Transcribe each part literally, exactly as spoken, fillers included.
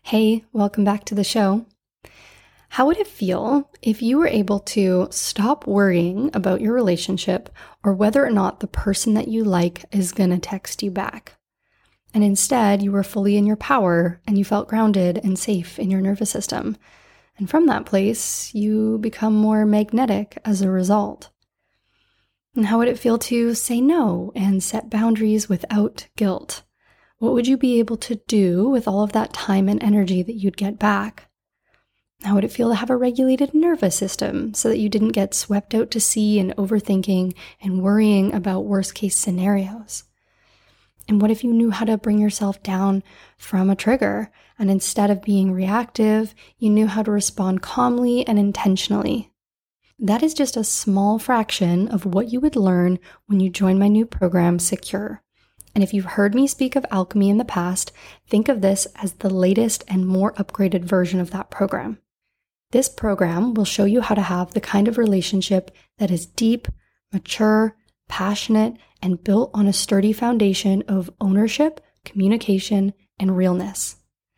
Hey, welcome back to the show. How would it feel if you were able to stop worrying about your relationship or whether or not the person that you like is going to text you back? And instead, you were fully in your power and you felt grounded and safe in your nervous system. And from that place, you become more magnetic as a result. And how would it feel to say no and set boundaries without guilt? What would you be able to do with all of that time and energy that you'd get back? How would it feel to have a regulated nervous system so that you didn't get swept out to sea and overthinking and worrying about worst case scenarios? And what if you knew how to bring yourself down from a trigger and instead of being reactive, you knew how to respond calmly and intentionally? That is just a small fraction of what you would learn when you join my new program, Secure. And if you've heard me speak of alchemy in the past, think of this as the latest and more upgraded version of that program. This program will show you how to have the kind of relationship that is deep, mature, passionate, and built on a sturdy foundation of ownership, communication, and realness.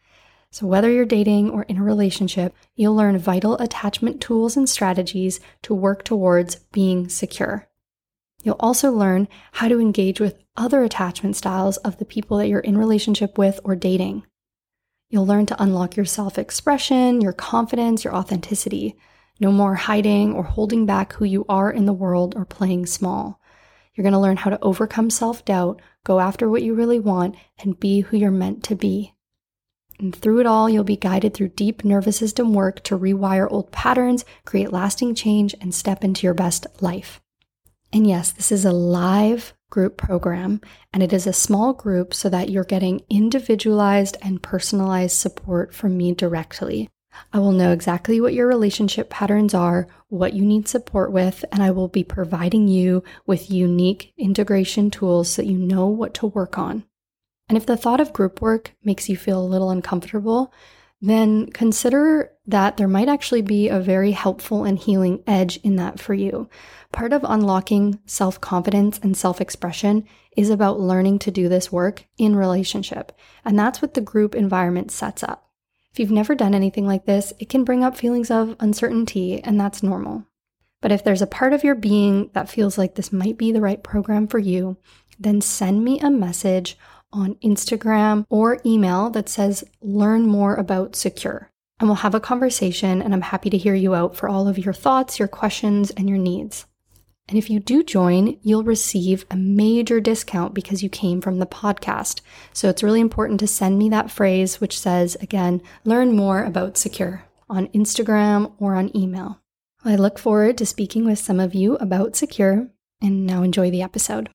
So whether you're dating or in a relationship, you'll learn vital attachment tools and strategies to work towards being secure. You'll also learn how to engage with other attachment styles of the people that you're in relationship with or dating. You'll learn to unlock your self-expression, your confidence, your authenticity. No more hiding or holding back who you are in the world or playing small. You're going to learn how to overcome self-doubt, go after what you really want, and be who you're meant to be. And through it all, you'll be guided through deep nervous system work to rewire old patterns, create lasting change, and step into your best life. And yes, this is a live group program, and it is a small group so that you're getting individualized and personalized support from me directly. I will know exactly what your relationship patterns are, what you need support with, and I will be providing you with unique integration tools so that you know what to work on. And if the thought of group work makes you feel a little uncomfortable, then consider that there might actually be a very helpful and healing edge in that for you. Part of unlocking self-confidence and self-expression is about learning to do this work in relationship, and that's what the group environment sets up. If you've never done anything like this, it can bring up feelings of uncertainty, and that's normal. But if there's a part of your being that feels like this might be the right program for you, then send me a message on Instagram or email that says, learn more about Secure. And we'll have a conversation, and I'm happy to hear you out for all of your thoughts, your questions, and your needs. And if you do join, you'll receive a major discount because you came from the podcast. So it's really important to send me that phrase, which says, again, learn more about Secure on Instagram or on email. I look forward to speaking with some of you about Secure, and now enjoy the episode.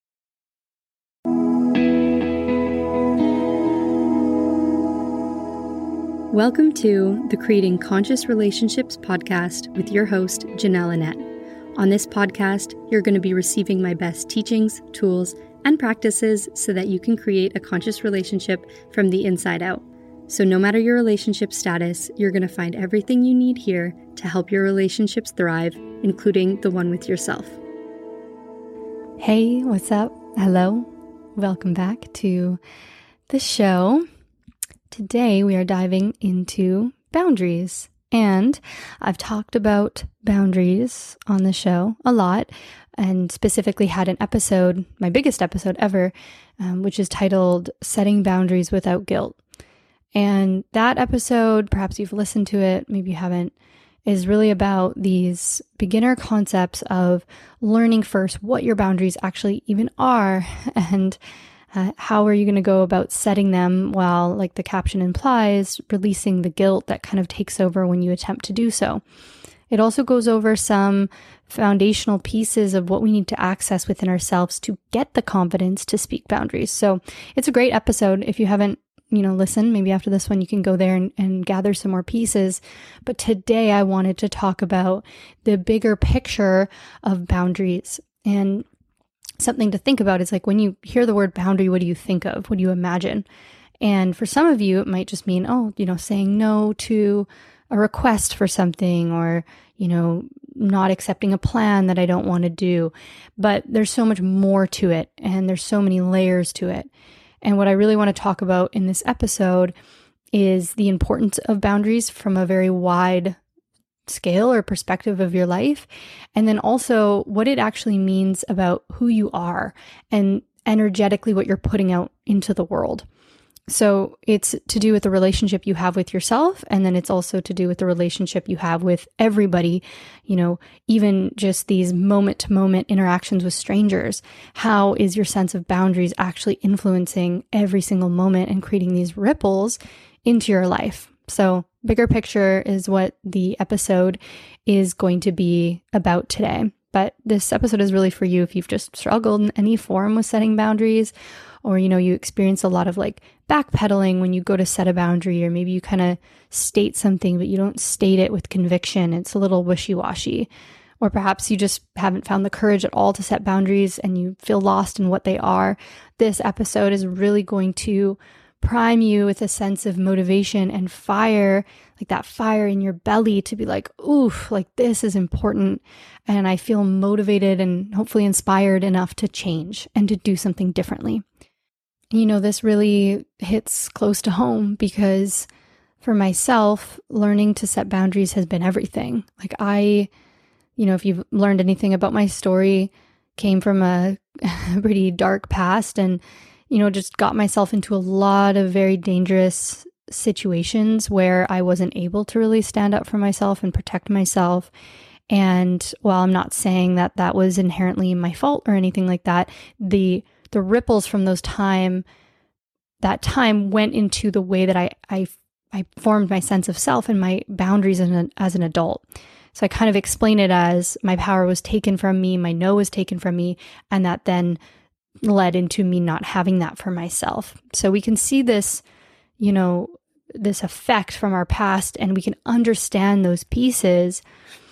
Welcome to the Creating Conscious Relationships podcast with your host, Janelle Annette. On this podcast, you're going to be receiving my best teachings, tools, and practices so that you can create a conscious relationship from the inside out. So no matter your relationship status, you're going to find everything you need here to help your relationships thrive, including the one with yourself. Hey, what's up? Hello. Welcome back to the show. Today we are diving into boundaries. And I've talked about boundaries on the show a lot, and specifically had an episode, my biggest episode ever, um, which is titled Setting Boundaries Without Guilt. And that episode, perhaps you've listened to it, maybe you haven't, is really about these beginner concepts of learning first what your boundaries actually even are, and Uh, how are you going to go about setting them while, like the caption implies, releasing the guilt that kind of takes over when you attempt to do so. It also goes over some foundational pieces of what we need to access within ourselves to get the confidence to speak boundaries. So it's a great episode. If you haven't, you know, listened, maybe after this one, you can go there and, and gather some more pieces. But today I wanted to talk about the bigger picture of boundaries. And something to think about is like, when you hear the word boundary, what do you think of? What do you imagine? And for some of you, it might just mean, oh, you know, saying no to a request for something, or, you know, not accepting a plan that I don't want to do. But there's so much more to it, and there's so many layers to it. And what I really want to talk about in this episode is the importance of boundaries from a very wide scale or perspective of your life. And then also what it actually means about who you are and energetically what you're putting out into the world. So it's to do with the relationship you have with yourself. And then it's also to do with the relationship you have with everybody, you know, even just these moment to moment interactions with strangers. How is your sense of boundaries actually influencing every single moment and creating these ripples into your life? So bigger picture is what the episode is going to be about today. But this episode is really for you if you've just struggled in any form with setting boundaries, or, you know, you experience a lot of like backpedaling when you go to set a boundary, or maybe you kind of state something, but you don't state it with conviction. It's a little wishy-washy. Or perhaps you just haven't found the courage at all to set boundaries and you feel lost in what they are. This episode is really going to prime you with a sense of motivation and fire, like that fire in your belly to be like, oof, like this is important. And I feel motivated and hopefully inspired enough to change and to do something differently. You know, this really hits close to home because for myself, learning to set boundaries has been everything. Like I, you know, if you've learned anything about my story, came from a pretty dark past and you know, just got myself into a lot of very dangerous situations where I wasn't able to really stand up for myself and protect myself. And while I'm not saying that that was inherently my fault or anything like that, the the ripples from those time, that time went into the way that I I, I formed my sense of self and my boundaries as an, as an adult. So I kind of explain it as my power was taken from me, my no was taken from me, and that then led into me not having that for myself. So we can see this, you know, this effect from our past, and we can understand those pieces,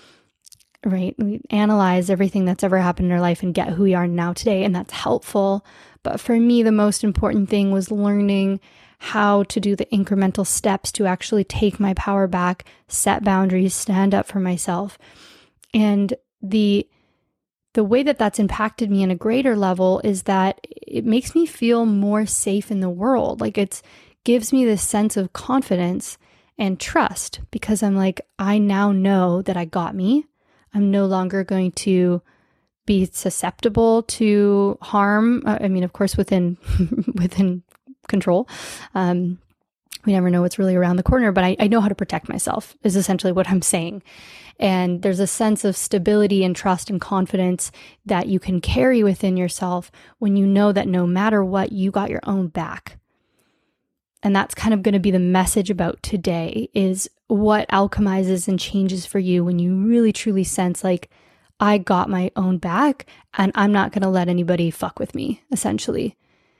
right? We analyze everything that's ever happened in our life and get who we are now today, and that's helpful. But for me, the most important thing was learning how to do the incremental steps to actually take my power back, set boundaries, stand up for myself. And the The way that that's impacted me in a greater level is that it makes me feel more safe in the world. Like it gives me this sense of confidence and trust because I'm like, I now know that I got me. I'm no longer going to be susceptible to harm. I mean, of course, within within control. Um, we never know what's really around the corner, but I, I know how to protect myself is essentially what I'm saying. And there's a sense of stability and trust and confidence that you can carry within yourself when you know that no matter what, you got your own back. And that's kind of going to be the message about today is what alchemizes and changes for you when you really truly sense like, I got my own back and I'm not going to let anybody fuck with me, essentially.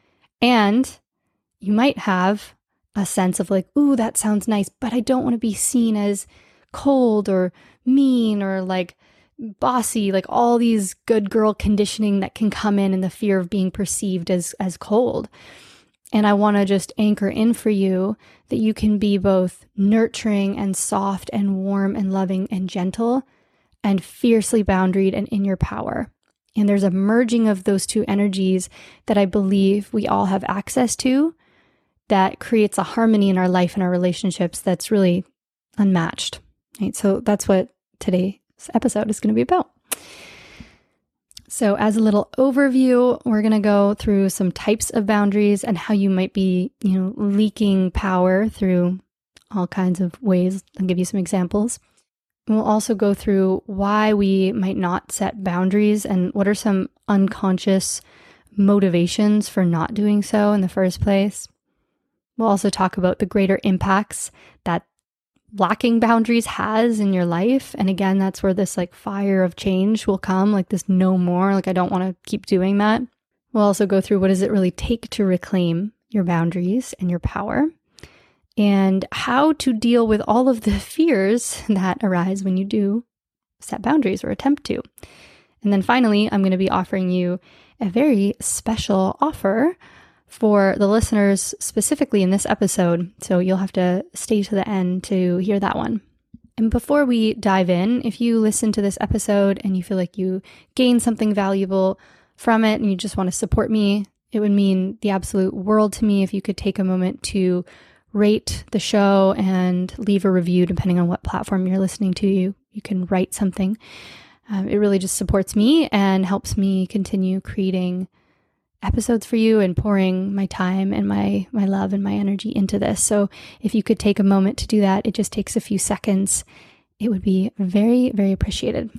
And you might have a sense of like, ooh, that sounds nice, but I don't want to be seen as cold or mean or like bossy, like all these good girl conditioning that can come in and the fear of being perceived as, as cold. And I want to just anchor in for you that you can be both nurturing and soft and warm and loving and gentle and fiercely boundaried and in your power. And there's a merging of those two energies that I believe we all have access to that creates a harmony in our life and our relationships that's really unmatched. Right? So that's what today's episode is going to be about. So as a little overview, we're going to go through some types of boundaries and how you might be, you know, leaking power through all kinds of ways. I'll give you some examples. We'll also go through why we might not set boundaries and what are some unconscious motivations for not doing so in the first place. We'll also talk about the greater impacts that lacking boundaries has in your life. And again, that's where this like fire of change will come, like this no more, like I don't want to keep doing that. We'll also go through what does it really take to reclaim your boundaries and your power, and how to deal with all of the fears that arise when you do set boundaries or attempt to. And then finally, I'm going to be offering you a very special offer for the listeners specifically in this episode. So you'll have to stay to the end to hear that one. And before we dive in, if you listen to this episode and you feel like you gain something valuable from it and you just want to support me, it would mean the absolute world to me if you could take a moment to rate the show and leave a review, depending on what platform you're listening to. You, you can write something. Um, it really just supports me and helps me continue creating episodes for you and pouring my time and my my love and my energy into this. So if you could take a moment to do that, it just takes a few seconds. It would be very, very appreciated.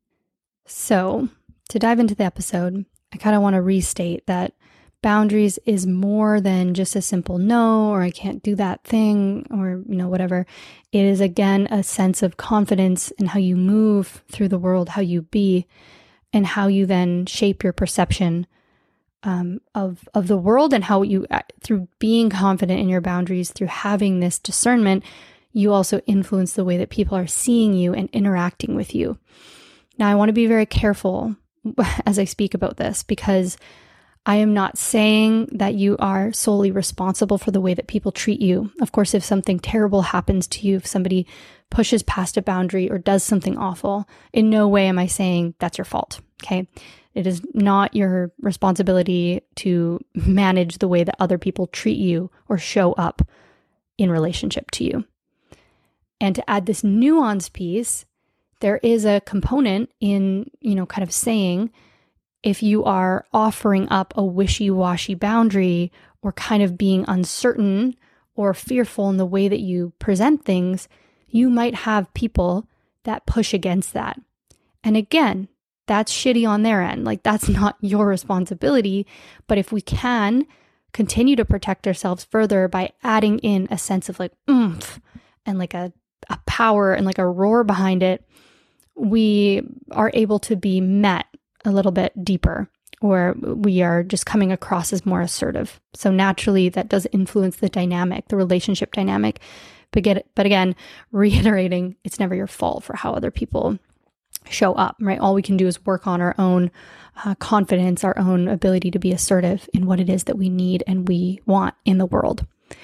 So to dive into the episode, I kind of want to restate that boundaries is more than just a simple no, or I can't do that thing, or, you know, whatever. It is, again, a sense of confidence in how you move through the world, how you be, and how you then shape your perception um, of, of the world, and how you, through being confident in your boundaries, through having this discernment, you also influence the way that people are seeing you and interacting with you. Now, I want to be very careful as I speak about this, because I am not saying that you are solely responsible for the way that people treat you. Of course, if something terrible happens to you, if somebody pushes past a boundary or does something awful, in no way am I saying that's your fault, okay? It is not your responsibility to manage the way that other people treat you or show up in relationship to you. And to add this nuance piece, there is a component in, you know, kind of saying, if you are offering up a wishy-washy boundary or kind of being uncertain or fearful in the way that you present things, you might have people that push against that. And again, that's shitty on their end. Like, that's not your responsibility. But if we can continue to protect ourselves further by adding in a sense of like oomph and like a, a power and like a roar behind it, we are able to be met a little bit deeper, or we are just coming across as more assertive. So naturally, that does influence the dynamic, the relationship dynamic. But, get, but again, reiterating, it's never your fault for how other people show up, right? All we can do is work on our own uh, confidence, our own ability to be assertive in what it is that we need and we want in the world.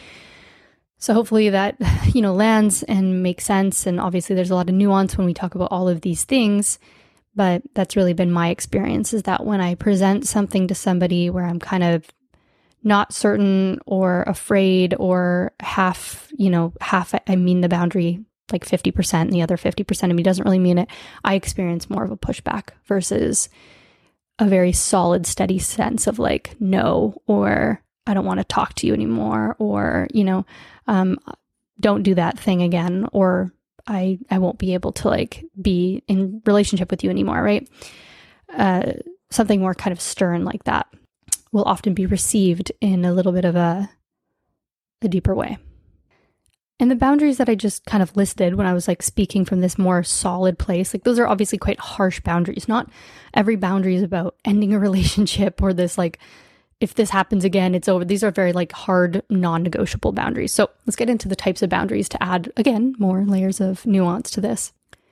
So hopefully that, you know, lands and makes sense. And obviously there's a lot of nuance when we talk about all of these things. But that's really been my experience, is that when I present something to somebody where I'm kind of not certain or afraid or half, you know, half, I mean the boundary like fifty percent and the other fifty percent of me doesn't really mean it, I experience more of a pushback versus a very solid, steady sense of like, no, or I don't want to talk to you anymore, or, you know, um, don't do that thing again, or I, I won't be able to like be in relationship with you anymore, right? Uh, something more kind of stern like that will often be received in a little bit of a, a deeper way. And the boundaries that I just kind of listed when I was like speaking from this more solid place, like those are obviously quite harsh boundaries. Not every boundary is about ending a relationship or this like, if this happens again, it's over. These are very like hard, non-negotiable boundaries. So let's get into the types of boundaries to add, again, more layers of nuance to this.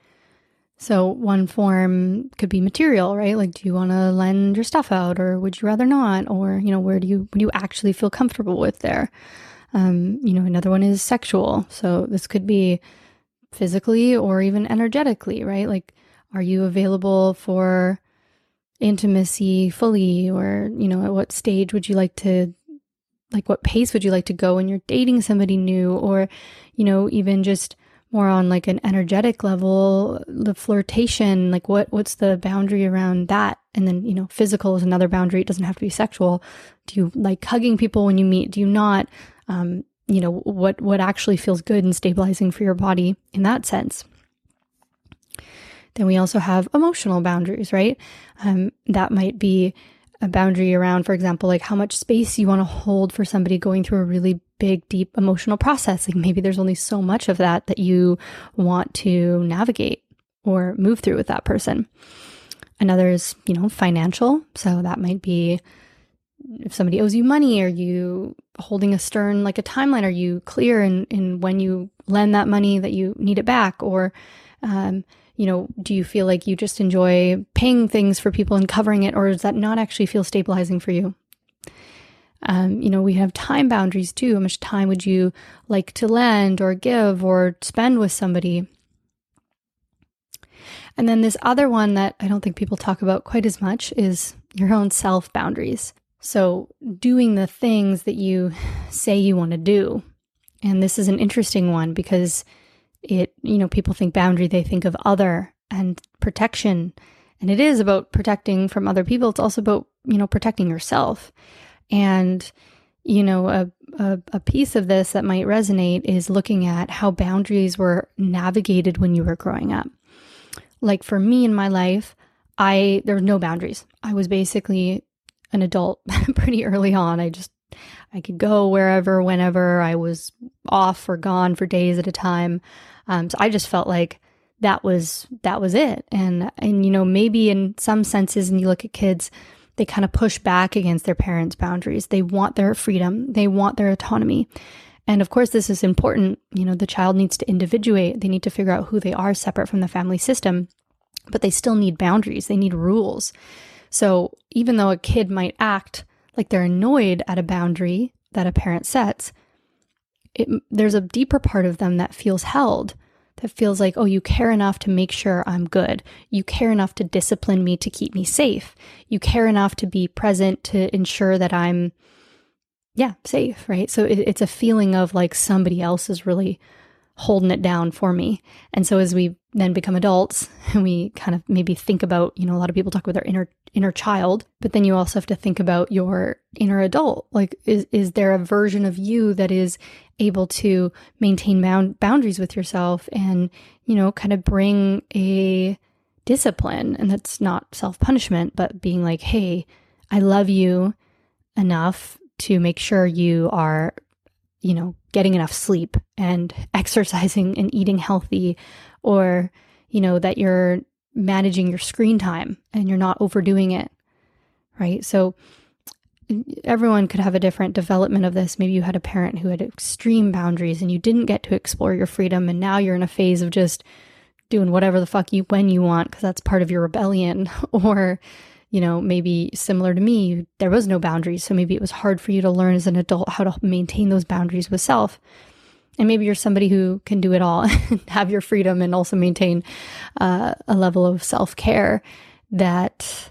So one form could be material, right? Like, do you want to lend your stuff out, or would you rather not? Or, you know, where do you, what do you actually feel comfortable with there? Um, you know, another one is sexual. So this could be physically or even energetically, right? Like, are you available for intimacy fully, or, you know, at what stage would you like to, like what pace would you like to go when you're dating somebody new, or, you know, even just more on like an energetic level, the flirtation, like what, what's the boundary around that? And then, you know, physical is another boundary. It doesn't have to be sexual. Do you like hugging people when you meet? Do you not? Um, you know, what, what actually feels good and stabilizing for your body in that sense? Then we also have emotional boundaries, right? Um, that might be a boundary around, for example, like how much space you want to hold for somebody going through a really big, deep emotional process. Like maybe there's only so much of that that you want to navigate or move through with that person. Another is, you know, financial. So that might be if somebody owes you money, are you holding a stern, like a timeline? Are you clear in, in when you lend that money that you need it back? Or, um, you know, do you feel like you just enjoy paying things for people and covering it, or does that not actually feel stabilizing for you? Um, you know, we have time boundaries too. How much time would you like to lend or give or spend with somebody? And then this other one that I don't think people talk about quite as much is your own self boundaries. So doing the things that you say you want to do And this is an interesting one because it, you know, people think boundary, they think of other and protection. And it is about protecting from other people. It's also about, you know, protecting yourself. And, you know, a, a, a piece of this that might resonate is looking at how boundaries were navigated when you were growing up. Like for me in my life, I, there were no boundaries. I was basically an adult pretty early on. I just, I could go wherever, whenever. I was off or gone for days at a time. Um, so I just felt like that was, that was it. And, and, you know, maybe in some senses, and you look at kids, they kind of push back against their parents' boundaries. They want their freedom. They want their autonomy. And of course, this is important. You know, the child needs to individuate. They need to figure out who they are separate from the family system, but they still need boundaries. They need rules. So even though a kid might act like they're annoyed at a boundary that a parent sets, it, there's a deeper part of them that feels held, that feels like, oh, you care enough to make sure I'm good. You care enough to discipline me to keep me safe. You care enough to be present to ensure that I'm, yeah, safe, right? So it, it's a feeling of like somebody else is really holding it down for me. And so as we then become adults and we kind of maybe think about, you know, a lot of people talk about their inner inner child, but then you also have to think about your inner adult. Like, is is there a version of you that is able to maintain bound, boundaries with yourself and, you know, kind of bring a discipline? And that's not self-punishment, but being like, hey, I love you enough to make sure you are, you know, getting enough sleep and exercising and eating healthy, or, you know, that you're managing your screen time and you're not overdoing it, right? So everyone could have a different development of this. Maybe you had a parent who had extreme boundaries and you didn't get to explore your freedom, and now you're in a phase of just doing whatever the fuck you when you want because that's part of your rebellion. Or, you know, maybe similar to me, there was no boundaries. So maybe it was hard for you to learn as an adult how to maintain those boundaries with self. And maybe you're somebody who can do it all and have your freedom and also maintain uh, a level of self-care that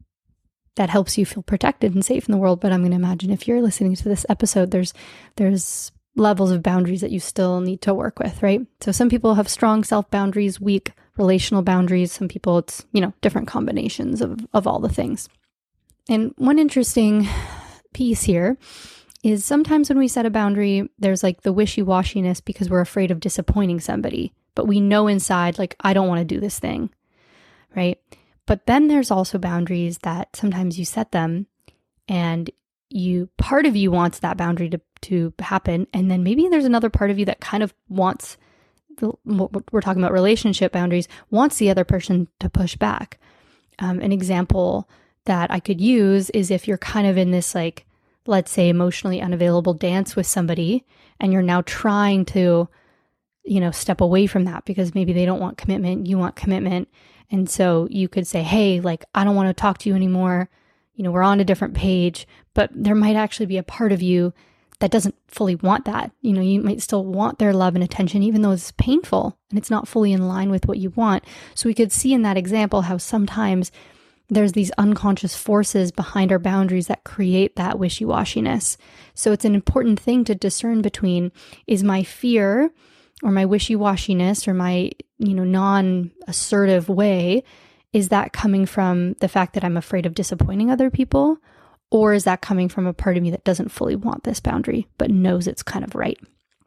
that helps you feel protected and safe in the world. But I'm going to imagine if you're listening to this episode, there's there's levels of boundaries that you still need to work with, right? So some people have strong self-boundaries, weak relational boundaries. Some people, it's, you know, different combinations of, of all the things. And one interesting piece here is sometimes when we set a boundary, there's like the wishy-washiness because we're afraid of disappointing somebody, but we know inside, like, I don't want to do this thing, right? But then there's also boundaries that sometimes you set them and you, part of you wants that boundary to, to happen. And then maybe there's another part of you that kind of wants, the, we're talking about relationship boundaries, wants the other person to push back. Um, an example that I could use is if you're kind of in this, like, let's say emotionally unavailable dance with somebody and you're now trying to, you know, step away from that because maybe they don't want commitment, you want commitment. And so you could say, hey, like, I don't want to talk to you anymore. You know, we're on a different page, but there might actually be a part of you that doesn't fully want that. You know, you might still want their love and attention, even though it's painful and it's not fully in line with what you want. So we could see in that example how sometimes there's these unconscious forces behind our boundaries that create that wishy-washiness. So it's an important thing to discern between, is my fear or my wishy-washiness or my, you know, non-assertive way, is that coming from the fact that I'm afraid of disappointing other people? Or is that coming from a part of me that doesn't fully want this boundary, but knows it's kind of right?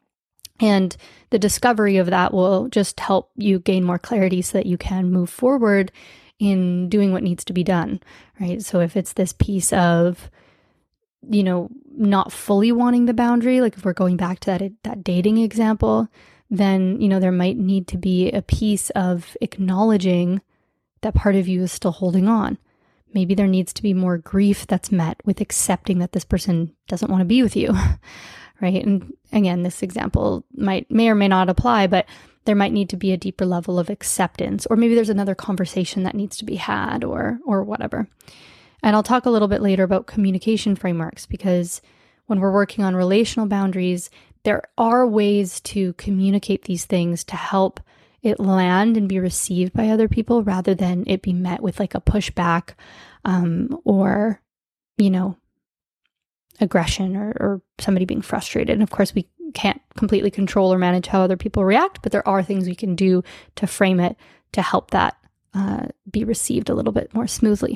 And the discovery of that will just help you gain more clarity so that you can move forward in doing what needs to be done, right? So if it's this piece of, you know, not fully wanting the boundary, like if we're going back to that, that dating example, then, you know, there might need to be a piece of acknowledging that part of you is still holding on. Maybe there needs to be more grief that's met with accepting that this person doesn't want to be with you, right? And again, this example might may or may not apply, but there might need to be a deeper level of acceptance, or maybe there's another conversation that needs to be had, or or whatever. And I'll talk a little bit later about communication frameworks, because when we're working on relational boundaries, there are ways to communicate these things to help it land and be received by other people rather than it be met with like a pushback um, or, you know, aggression or, or somebody being frustrated. And of course, we can't completely control or manage how other people react, but there are things we can do to frame it to help that uh, be received a little bit more smoothly.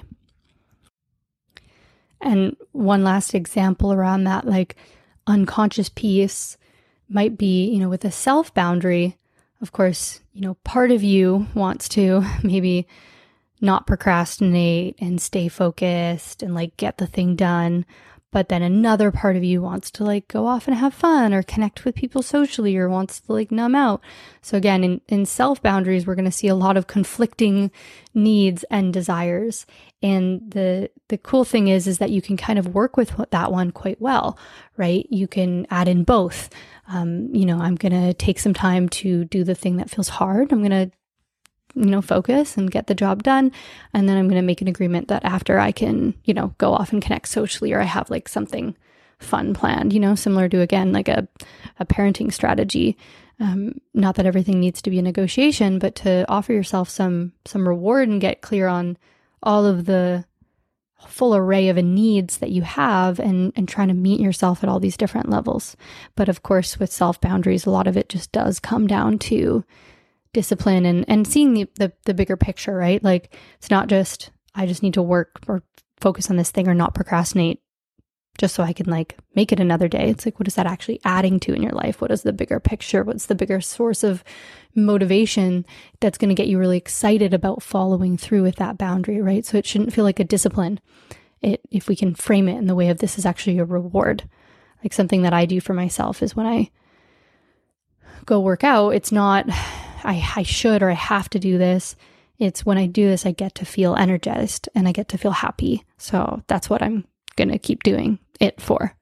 And one last example around that, like unconscious piece might be, you know, with a self boundary, of course, you know, part of you wants to maybe not procrastinate and stay focused and like get the thing done. But then another part of you wants to like go off and have fun or connect with people socially or wants to like numb out. So again, in, in self boundaries, we're going to see a lot of conflicting needs and desires. And the the cool thing is, is that you can kind of work with that one quite well, right? You can add in both. Um, you know, I'm going to take some time to do the thing that feels hard. I'm going to you know, focus and get the job done. And then I'm going to make an agreement that after I can, you know, go off and connect socially, or I have like something fun planned, you know, similar to, again, like a, a parenting strategy. Um, not that everything needs to be a negotiation, but to offer yourself some, some reward and get clear on all of the full array of needs that you have and, and trying to meet yourself at all these different levels. But of course, with self boundaries, a lot of it just does come down to discipline and, and seeing the, the the bigger picture, right? Like it's not just, I just need to work or focus on this thing or not procrastinate just so I can like make it another day. It's like, what is that actually adding to in your life? What is the bigger picture? What's the bigger source of motivation that's going to get you really excited about following through with that boundary, right? So it shouldn't feel like a discipline. It, if we can frame it in the way of this is actually a reward. Like something that I do for myself is when I go work out, it's not I, I should or I have to do this. It's when I do this, I get to feel energized and I get to feel happy. So that's what I'm going to keep doing it for.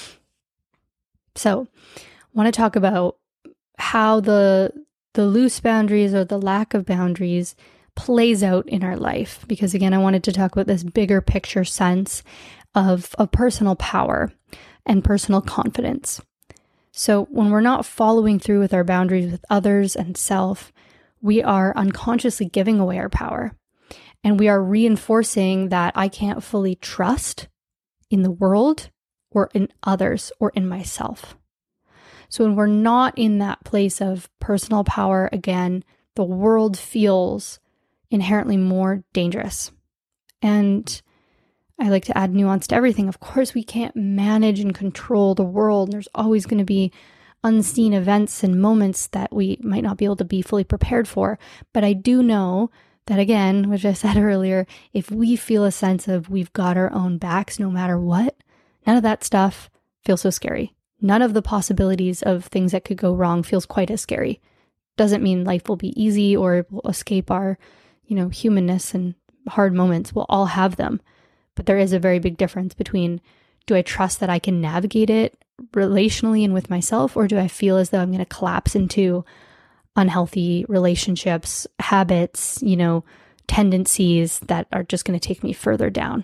So I want to talk about how the the loose boundaries or the lack of boundaries plays out in our life. Because again, I wanted to talk about this bigger picture sense of, of personal power and personal confidence. So when we're not following through with our boundaries with others and self, we are unconsciously giving away our power. And we are reinforcing that I can't fully trust in the world or in others or in myself. So when we're not in that place of personal power, again, the world feels inherently more dangerous. And I like to add nuance to everything. Of course, we can't manage and control the world. There's always going to be unseen events and moments that we might not be able to be fully prepared for. But I do know that, again, which I said earlier, if we feel a sense of we've got our own backs no matter what, none of that stuff feels so scary. None of the possibilities of things that could go wrong feels quite as scary. Doesn't mean life will be easy or we'll escape our, you know, humanness and hard moments. We'll all have them. But there is a very big difference between, do I trust that I can navigate it relationally and with myself, or do I feel as though I'm going to collapse into unhealthy relationships, habits, you know, tendencies that are just going to take me further down?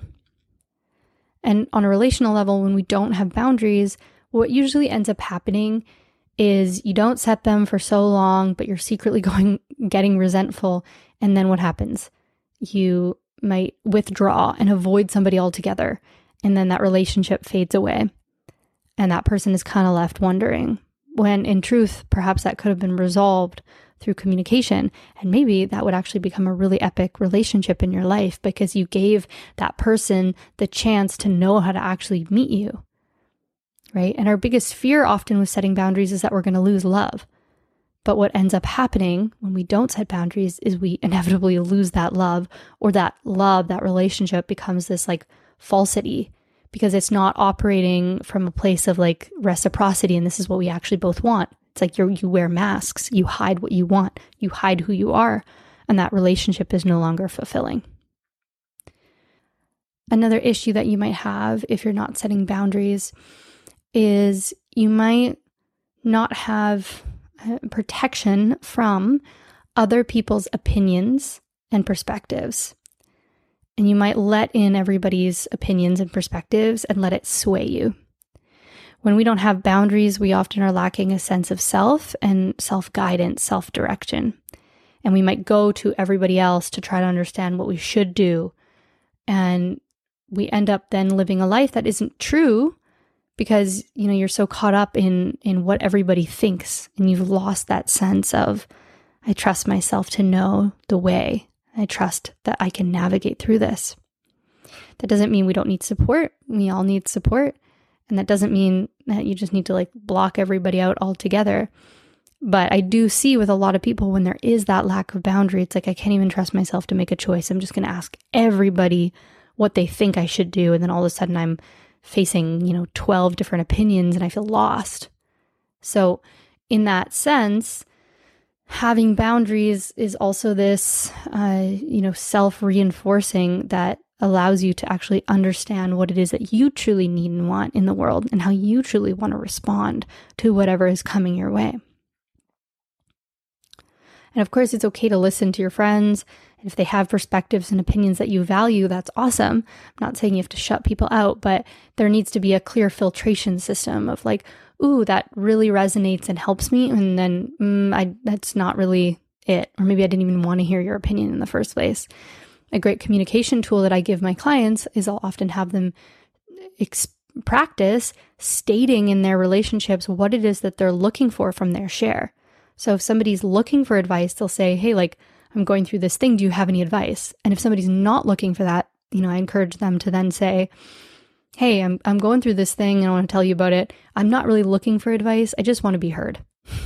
And on a relational level, when we don't have boundaries, what usually ends up happening is you don't set them for so long, but you're secretly going, getting resentful. And then what happens? You might withdraw and avoid somebody altogether. And then that relationship fades away. And that person is kind of left wondering, when in truth, perhaps that could have been resolved through communication. And maybe that would actually become a really epic relationship in your life because you gave that person the chance to know how to actually meet you, right? And our biggest fear often with setting boundaries is that we're going to lose love. But what ends up happening when we don't set boundaries is we inevitably lose that love, or that love, that relationship becomes this like falsity because it's not operating from a place of like reciprocity. And this is what we actually both want. It's like you you wear masks, you hide what you want, you hide who you are, and that relationship is no longer fulfilling. Another issue that you might have if you're not setting boundaries is you might not have protection from other people's opinions and perspectives. And you might let in everybody's opinions and perspectives and let it sway you. When we don't have boundaries, we often are lacking a sense of self and self-guidance, self-direction. And we might go to everybody else to try to understand what we should do. And we end up then living a life that isn't true because, you know, you're so caught up in, in what everybody thinks, and you've lost that sense of, I trust myself to know the way. I trust that I can navigate through this. That doesn't mean we don't need support. We all need support. And that doesn't mean that you just need to like block everybody out altogether. But I do see with a lot of people, when there is that lack of boundary, it's like, I can't even trust myself to make a choice. I'm just going to ask everybody what they think I should do. And then all of a sudden I'm facing, you know, twelve different opinions and I feel lost. So in that sense, having boundaries is also this, uh, you know, self-reinforcing that allows you to actually understand what it is that you truly need and want in the world, and how you truly want to respond to whatever is coming your way. And of course, it's okay to listen to your friends. And if they have perspectives and opinions that you value, that's awesome. I'm not saying you have to shut people out, but there needs to be a clear filtration system of like, ooh, that really resonates and helps me. And then mm, I that's not really it. Or maybe I didn't even want to hear your opinion in the first place. A great communication tool that I give my clients is I'll often have them ex- practice stating in their relationships what it is that they're looking for from their share. So if somebody's looking for advice, they'll say, hey, like, I'm going through this thing. Do you have any advice? And if somebody's not looking for that, you know, I encourage them to then say, hey, I'm I'm going through this thing and I want to tell you about it. I'm not really looking for advice. I just want to be heard.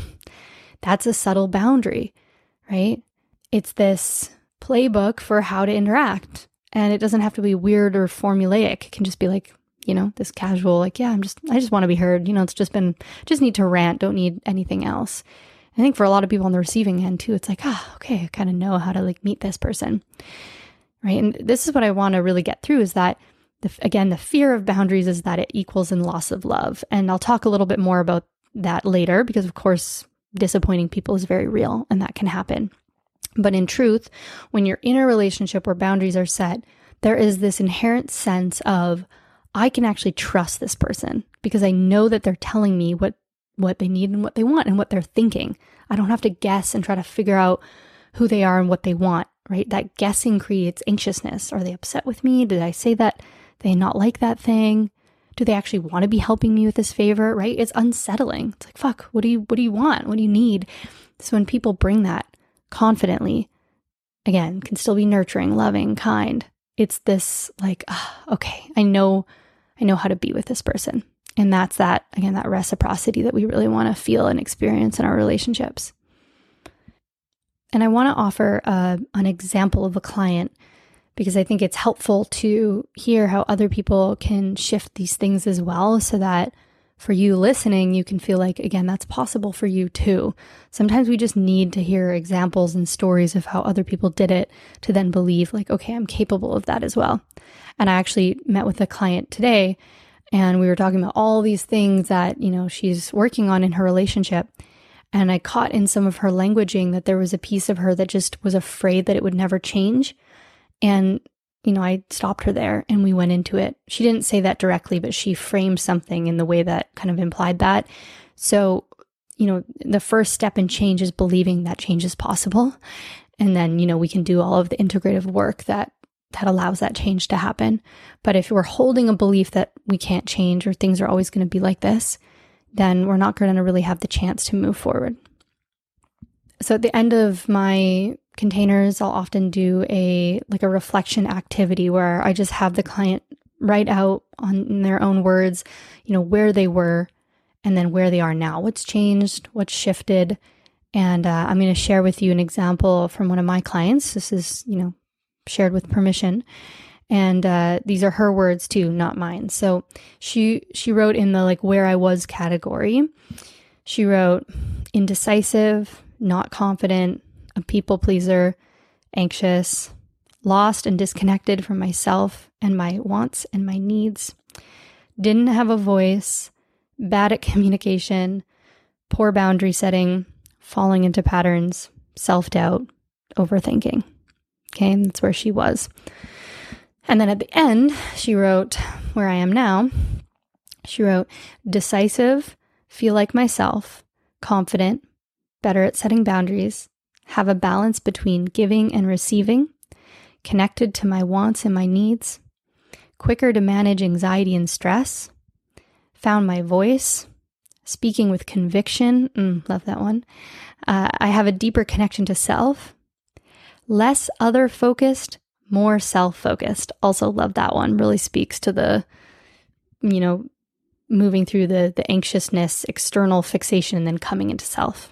That's a subtle boundary, right? It's this playbook for how to interact. And it doesn't have to be weird or formulaic. It can just be like, you know, this casual, like, yeah, I'm just, I just want to be heard. You know, it's just been, just need to rant, don't need anything else. I think for a lot of people on the receiving end too, it's like, ah, oh, okay, I kind of know how to like meet this person, right? And this is what I want to really get through is that, the, again, the fear of boundaries is that it equals in loss of love. And I'll talk a little bit more about that later because, of course, disappointing people is very real and that can happen. But in truth, when you're in a relationship where boundaries are set, there is this inherent sense of, I can actually trust this person because I know that they're telling me what what they need and what they want and what they're thinking. I don't have to guess and try to figure out who they are and what they want, right? That guessing creates anxiousness. Are they upset with me? Did I say that they not like that thing? Do they actually want to be helping me with this favor, right? It's unsettling. It's like, fuck, what do you, what do you want? What do you need? So when people bring that confidently, again, can still be nurturing, loving, kind. It's this like, oh, okay, I know, I know how to be with this person. And that's that, again, that reciprocity that we really want to feel and experience in our relationships. And I want to offer a, an example of a client because I think it's helpful to hear how other people can shift these things as well so that for you listening, you can feel like, again, that's possible for you too. Sometimes we just need to hear examples and stories of how other people did it to then believe like, okay, I'm capable of that as well. And I actually met with a client today and we were talking about all these things that, you know, she's working on in her relationship. And I caught in some of her languaging that there was a piece of her that just was afraid that it would never change. And, you know, I stopped her there and we went into it. She didn't say that directly, but she framed something in the way that kind of implied that. So, you know, the first step in change is believing that change is possible. And then, you know, we can do all of the integrative work that that allows that change to happen. But if we're holding a belief that we can't change or things are always going to be like this, then we're not going to really have the chance to move forward. So at the end of my containers, I'll often do a like a reflection activity where I just have the client write out on in their own words, you know, where they were and then where they are now, what's changed, what's shifted. And uh, I'm going to share with you an example from one of my clients. This is, you know, shared with permission. And uh, these are her words too, not mine. So she she wrote in the like where I was category, she wrote indecisive, not confident, a people pleaser, anxious, lost and disconnected from myself and my wants and my needs, didn't have a voice, bad at communication, poor boundary setting, falling into patterns, self-doubt, overthinking. Okay, and that's where she was. And then at the end, she wrote, where I am now, she wrote, decisive, feel like myself, confident, better at setting boundaries, have a balance between giving and receiving, connected to my wants and my needs, quicker to manage anxiety and stress, found my voice, speaking with conviction, mm, love that one. Uh, I have a deeper connection to self, less other focused, more self-focused. Also love that one. Really speaks to the, you know, moving through the the anxiousness, external fixation, and then coming into self.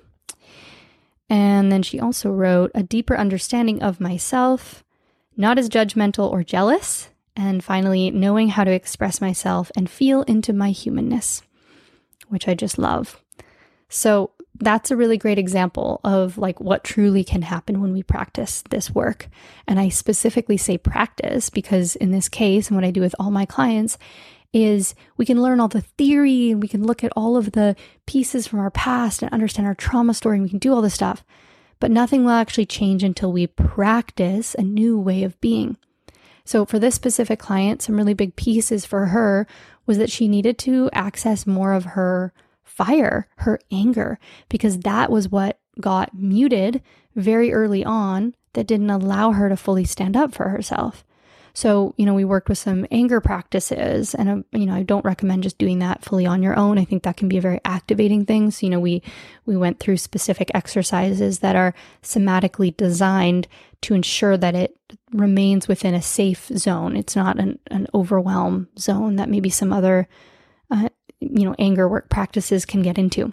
And then she also wrote a deeper understanding of myself, not as judgmental or jealous, and finally knowing how to express myself and feel into my humanness, which I just love. So that's a really great example of like what truly can happen when we practice this work. And I specifically say practice because in this case, and what I do with all my clients is we can learn all the theory and we can look at all of the pieces from our past and understand our trauma story and we can do all this stuff, but nothing will actually change until we practice a new way of being. So for this specific client, some really big pieces for her was that she needed to access more of her fire, her anger, because that was what got muted very early on that didn't allow her to fully stand up for herself. So, you know, we worked with some anger practices and, um, you know, I don't recommend just doing that fully on your own. I think that can be a very activating thing. So, you know, we, we went through specific exercises that are somatically designed to ensure that it remains within a safe zone. It's not an, an overwhelm zone that maybe some other, uh, you know, anger work practices can get into.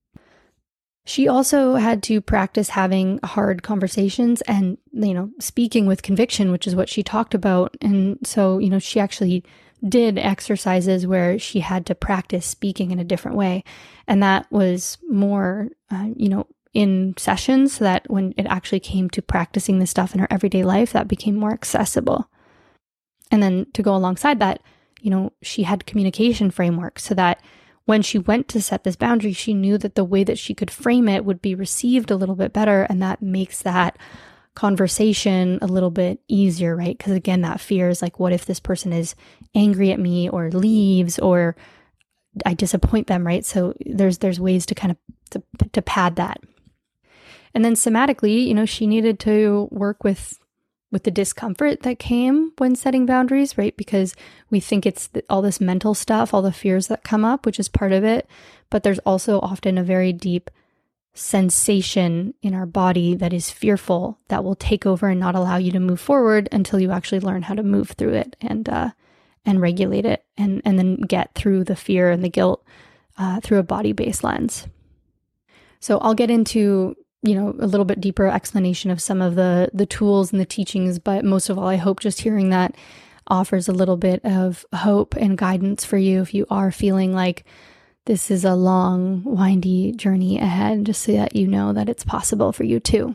She also had to practice having hard conversations and, you know, speaking with conviction, which is what she talked about. And so, you know, she actually did exercises where she had to practice speaking in a different way. And that was more, uh, you know, in sessions so that when it actually came to practicing this stuff in her everyday life, that became more accessible. And then to go alongside that, you know, she had communication frameworks so that when she went to set this boundary, she knew that the way that she could frame it would be received a little bit better. And that makes that conversation a little bit easier, right? Because again, that fear is like, what if this person is angry at me or leaves or I disappoint them, right? So there's there's ways to kind of to, to pad that. And then somatically, you know, she needed to work with with the discomfort that came when setting boundaries, right? Because we think it's th- all this mental stuff, all the fears that come up, which is part of it. But there's also often a very deep sensation in our body that is fearful that will take over and not allow you to move forward until you actually learn how to move through it and uh, and regulate it and, and then get through the fear and the guilt uh, through a body-based lens. So I'll get into you know, a little bit deeper explanation of some of the the tools and the teachings, but most of all, I hope just hearing that offers a little bit of hope and guidance for you if you are feeling like this is a long, windy journey ahead, just so that you know that it's possible for you too.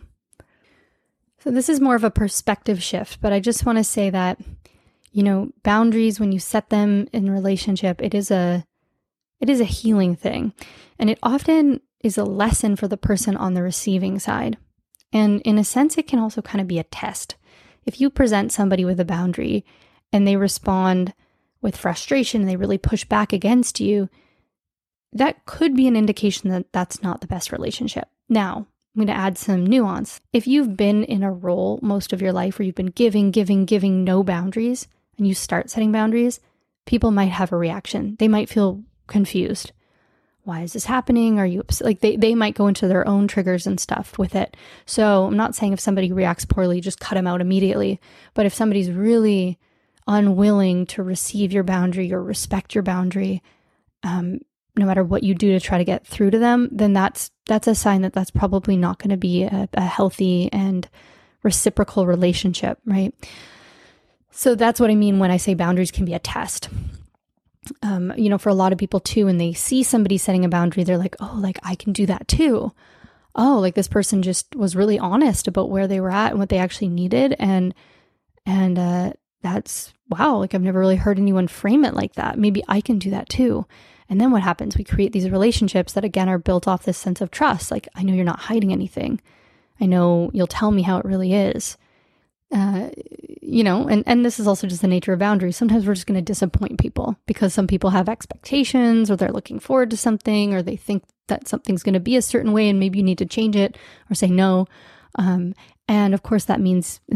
So this is more of a perspective shift, but I just want to say that, you know, boundaries, when you set them in relationship, it is a it is a healing thing. And it often is a lesson for the person on the receiving side. And in a sense, it can also kind of be a test. If you present somebody with a boundary and they respond with frustration and they really push back against you, that could be an indication that that's not the best relationship. Now, I'm going to add some nuance. If you've been in a role most of your life where you've been giving, giving, giving no boundaries, and you start setting boundaries, people might have a reaction. They might feel confused. Why is this happening? Are you upset? Like they, they might go into their own triggers and stuff with it. So I'm not saying if somebody reacts poorly, just cut them out immediately. But if somebody's really unwilling to receive your boundary or respect your boundary, um, no matter what you do to try to get through to them, then that's that's a sign that that's probably not going to be a, a healthy and reciprocal relationship, right? So that's what I mean when I say boundaries can be a test. Um, you know, for a lot of people too, when they see somebody setting a boundary, they're like, oh, like I can do that too. Oh, like this person just was really honest about where they were at and what they actually needed. And, and, uh, that's, wow, like I've never really heard anyone frame it like that. Maybe I can do that too. And then what happens? We create these relationships that again are built off this sense of trust. Like, I know you're not hiding anything. I know you'll tell me how it really is. Uh, you know, and, and this is also just the nature of boundaries. Sometimes we're just going to disappoint people because some people have expectations or they're looking forward to something or they think that something's going to be a certain way and maybe you need to change it or say no. Um, and of course that means in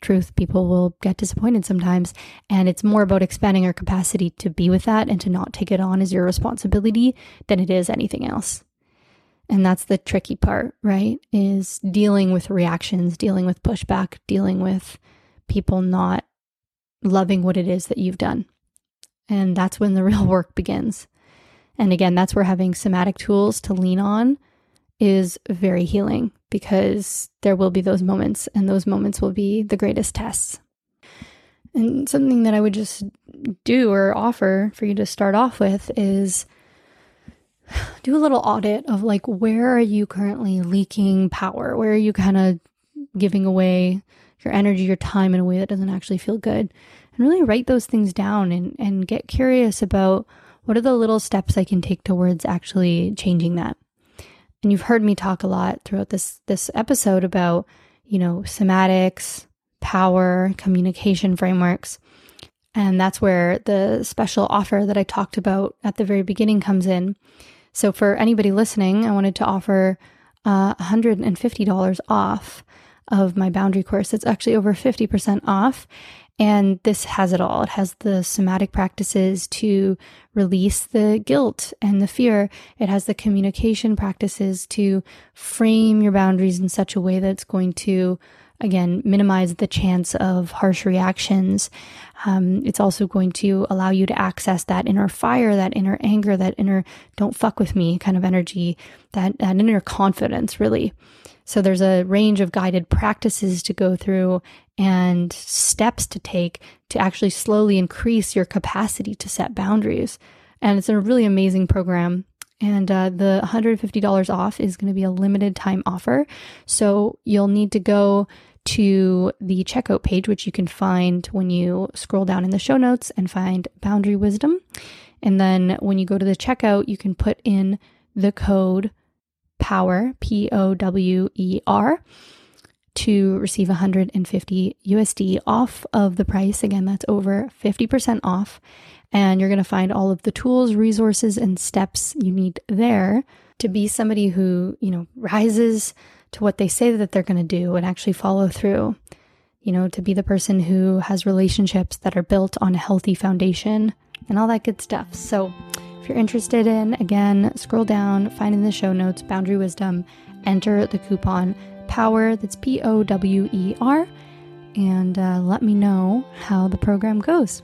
truth, people will get disappointed sometimes. And it's more about expanding our capacity to be with that and to not take it on as your responsibility than it is anything else. And that's the tricky part, right? Is dealing with reactions, dealing with pushback, dealing with people not loving what it is that you've done. And that's when the real work begins. And again, that's where having somatic tools to lean on is very healing, because there will be those moments, and those moments will be the greatest tests. And something that I would just do or offer for you to start off with is do a little audit of like, where are you currently leaking power? Where are you kind of giving away your energy, your time in a way that doesn't actually feel good? And really write those things down and, and get curious about what are the little steps I can take towards actually changing that. And you've heard me talk a lot throughout this, this episode about, you know, somatics, power, communication frameworks. And that's where the special offer that I talked about at the very beginning comes in. So for anybody listening, I wanted to offer uh, one hundred fifty dollars off of my boundary course. It's actually over fifty percent off. And this has it all. It has the somatic practices to release the guilt and the fear. It has the communication practices to frame your boundaries in such a way that it's going to, again, minimize the chance of harsh reactions. Um, it's also going to allow you to access that inner fire, that inner anger, that inner don't fuck with me kind of energy, that, that inner confidence, really. So there's a range of guided practices to go through and steps to take to actually slowly increase your capacity to set boundaries. And it's a really amazing program. And uh, the one hundred fifty dollars off is going to be a limited time offer. So you'll need to go to the checkout page, which you can find when you scroll down in the show notes and find Boundary Wisdom. And then when you go to the checkout, you can put in the code POWER, P O W E R, to receive one hundred fifty U S D off of the price. Again, that's over fifty percent off. And you're going to find all of the tools, resources, and steps you need there to be somebody who, you know, rises to what they say that they're going to do and actually follow through. You know, to be the person who has relationships that are built on a healthy foundation and all that good stuff. So if you're interested in, again, scroll down, find in the show notes, Boundary Wisdom, enter the coupon POWER, that's P O W E R, and uh, let me know how the program goes.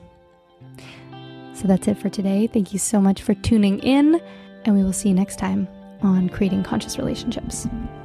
So that's it for today. Thank you so much for tuning in, and we will see you next time on Creating Conscious Relationships.